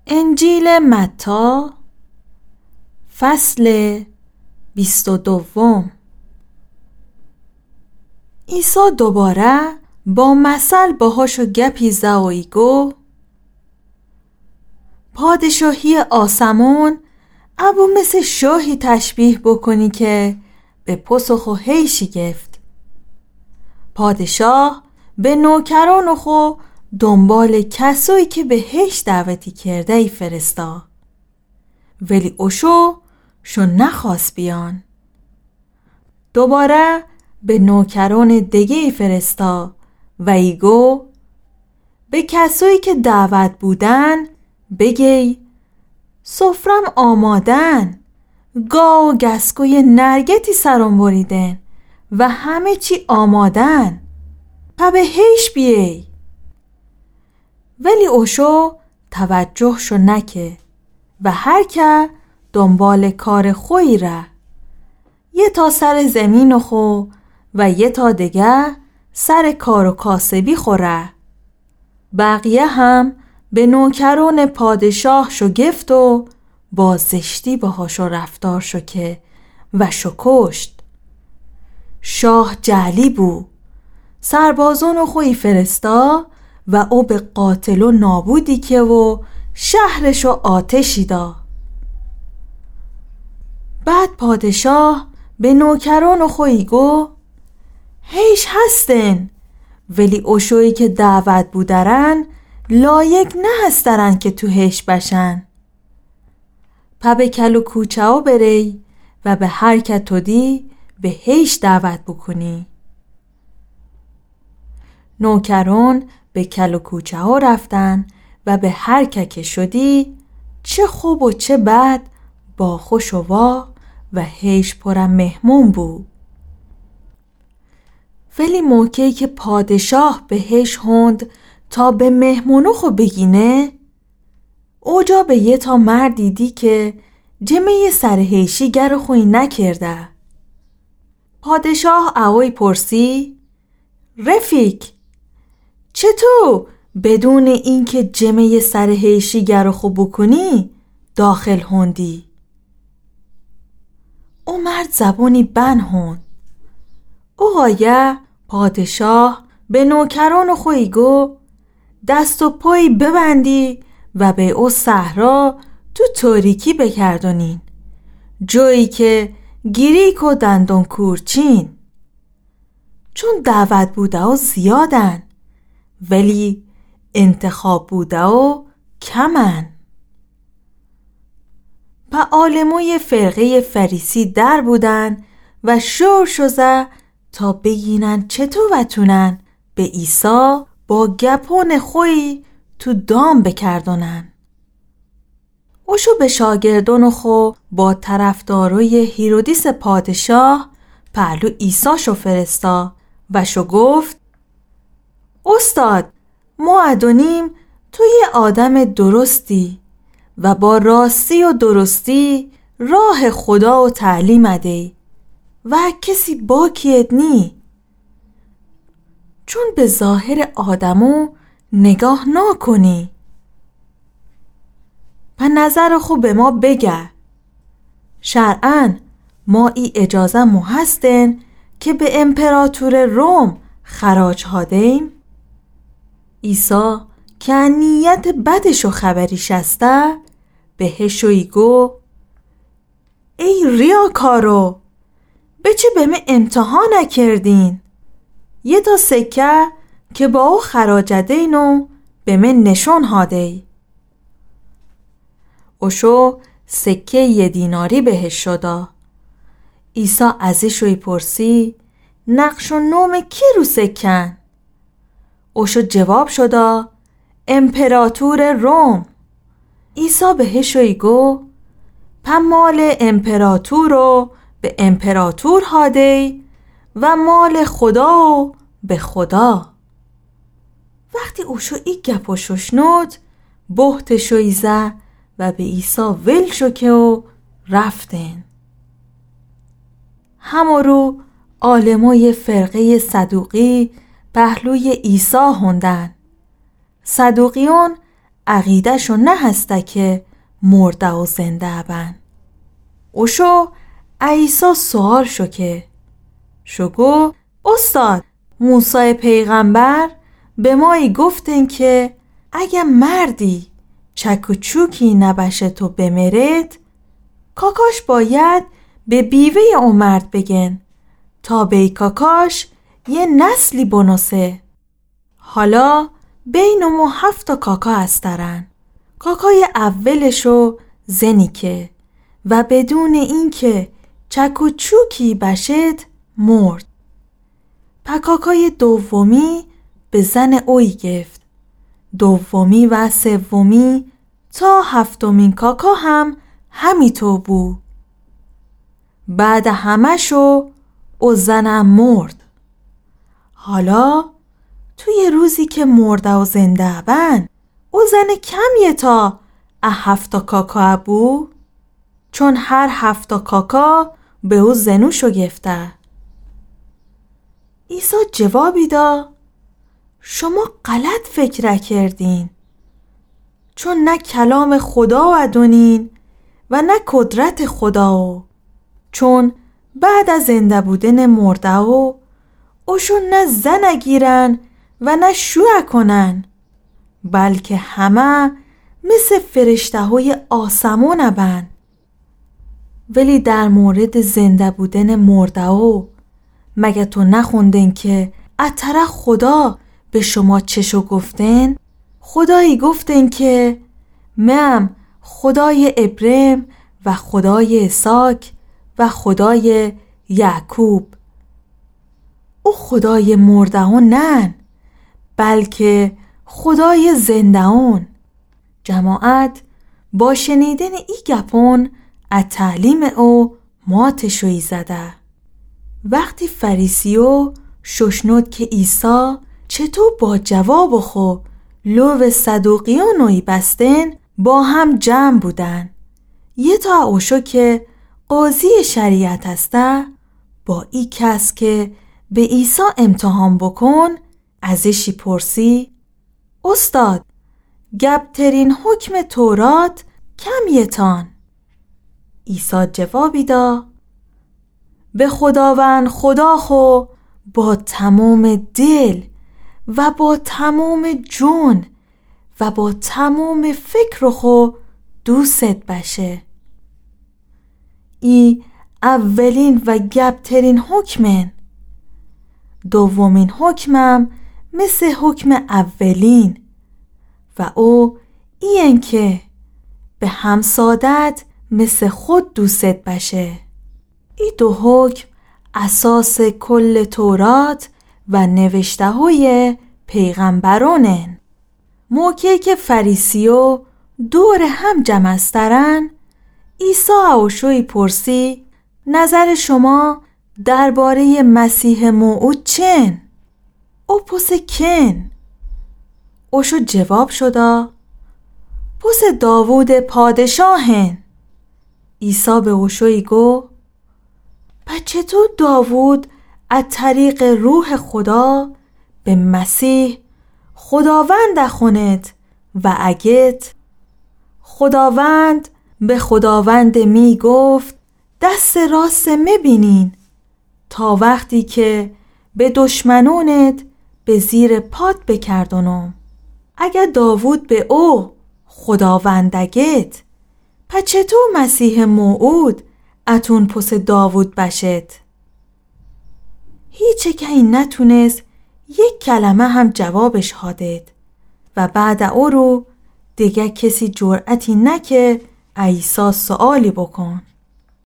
انجیل متی فصل 22. عیسی دوباره با مثل باهاشو گپی زد و گفت پادشاهی آسمون ابو مثل شاهی تشبیه بکنی که به پاسخ و هیشی گفت. پادشاه به نوکران خو دنبال کسایی که به هیچ دعوتی کرده ای فرستا، ولی اوشو شو نخواست بیان. دوباره به نوکران دیگه ای فرستا و ایگو به کسایی که دعوت بودن بگی سفرم آمادن، گاو و گسکوی نرگتی سرم بریدن و همه چی آمادن، پا به هیچ بیای. ولی اوشو توجه شو نکه و هر که دنبال کار خوی ره، یه تا سر زمین خو و یه تا دیگه سر کار و کاسبی خوره. بقیه هم به نوکران پادشاه شو گفت و با زشتی باهاشو رفتار شو که و شو کشت. شاه جعلی بو، سربازان خوی فرستا و او به قاتل و نابودی که و شهرشو آتشی دا. بعد پادشاه به نوکران خوی گو هیچ هستن، ولی اوشوی که دعوت بودرن لایق نه هسترن که تو هیچ بشن. پا به کل و کوچه ها بری و به هر که تو دی به هیچ دعوت بکنی. نوکران به کل و کوچه ها رفتن و به هر که شدی چه خوب و چه بد با خوش و وا و هیچ پرم مهمون بود. ولی موقعی که پادشاه به هیچ هند تا به مهمونو خو بگینه، اوجا به یه تا مرد دیدی که جمعه سر هیشی گر خوی نکرده. پادشاه اوی پرسی رفیق چطور بدون اینکه جمعه سر هیشی گر خو بکنی داخل هندی؟ او مرد زبونی بن هند. اوغایه پادشاه به نوکران خوی گو دست و پایی ببندی و به او صحرا تو تاریکی بگردونین، جایی که گیریک و دندون کورچین. چون دعوت بوده و زیادن ولی انتخاب بوده و کمن. و عالموی فرقه فریسی در بودن و شور شوزه تا بگینن چطور وتونن به عیسی با گپون خوی تو دام بکردونن. اوشو به شاگردان خو با طرفداروی هیرودیس پادشاه پهلو عیسی شو فرستا و شو گفت استاد ما ادونیم تو یه آدم درستی و با راستی و درستی راه خدا و تعلیم ادهی و کسی باکیت نی. چون به ظاهر آدمو نگاه نکنی. و نظر خو به ما بگه. شرعاً ما ای اجازه مو هستن که به امپراتور روم خراج هادیم؟ عیسی که نیت بدشو خبریش هسته بهشوی گو ای ریاکارو، به چه به من امتحان نکردین؟ یه تا سکه که با او خراجدینو به من نشون هاده. اوشو سکه 1 دیناری بهش شدا. عیسی ازشوی پرسی نقش و نوم کی رو سکن؟ اوشو جواب شدا امپراتور روم. عیسی بهشوی گو پا مال امپراتور رو به امپراتور هاده و مال خدا و به خدا. وقتی اوشو ای گپو ششنود بهتشوی زه و به عیسی ول شو که و رفتن. همارو عالمای فرقه صدوقی پهلوی عیسی هندن. صدوقیون عقیدهشو نه هسته که مرده و زنده بن. اوشو عیسی سوال شو که شو گو استاد موسی پیغمبر به مایی گفتن که اگه مردی چک و چوکی نباشه تو بمیرد، کاکاش باید به بیوه او مرد بگن تا به کاکاش یه نسلی بنوسه. حالا بین ما 7 کاکا هسترن. کاکای اولشو زنی که و بدون اینکه چک و چوکی بشد مرد. کاکای دومی به زن اوی گفت. دومی و سومی تا 7مین کاکا هم همیتو بود. بعد همشو او زنم مرد. حالا توی روزی که مرده و زنده بن او زن کمیه تا 7 کاکا بود، چون هر 7 کاکا به او زنوشو گفته. عیسی جوابی دا شما غلط فکر کردین، چون نه کلام خدا ودونین و نه قدرت خدا، چون بعد از زنده بودن مرده اوشون نه زن گیرن و نه شوع کنن، بلکه همه مثل فرشته های آسمون بن. ولی در مورد زنده بودن مرده مگه تو نخوندن که از طرف خدا به شما چشو گفتن؟ خدایی گفتن که من خدای ابراهیم و خدای اسحاق و خدای یعقوب. او خدای مردهون نه، بلکه خدای زندهون. جماعت با شنیدن ای گپون از تعلیم او ماتشوی زده. وقتی فریسیو ششنود که عیسی چطور با جواب خو لو صدوقیانوی بستن، با هم جمع بودن. یه تا اوشو که قاضی شریعت هسته با ای کس که به عیسی امتحان بکن ازشی پرسی استاد گبترین حکم تورات کمیتان؟ عیسی جوابی دا به خداوند خدا خو با تمام دل و با تمام جون و با تمام فکر خو دوست باشه. ای اولین و گبترین حکمن. دومین حکمم مثل حکم اولین و او این که به همسادت مثل خود دوست باشه. ای 2 حکم اساس کل تورات و نوشته های پیغمبرانن. موقعی که فریسیو دور هم جمع استرن، عیسی اوشوی پرسی نظر شما درباره مسیح موعود چن؟ او پس کن؟ اوشو جواب شدا پس داوود پادشاهن. عیسی به اوشوی گو پس چطور داوود از طریق روح خدا به مسیح خداوند خوند و اگت خداوند به خداوند می گفت دست راست میبینین تا وقتی که به دشمنونت به زیر پات بکردونم. اگر داوود به او خداوندگت، پس چطور مسیح موعود اتون پس داوود بشد؟ هیچ که این نتونست یک کلمه هم جوابش هادید و بعد او رو دیگه کسی جرأتی نکه عیسی سوالی بکن.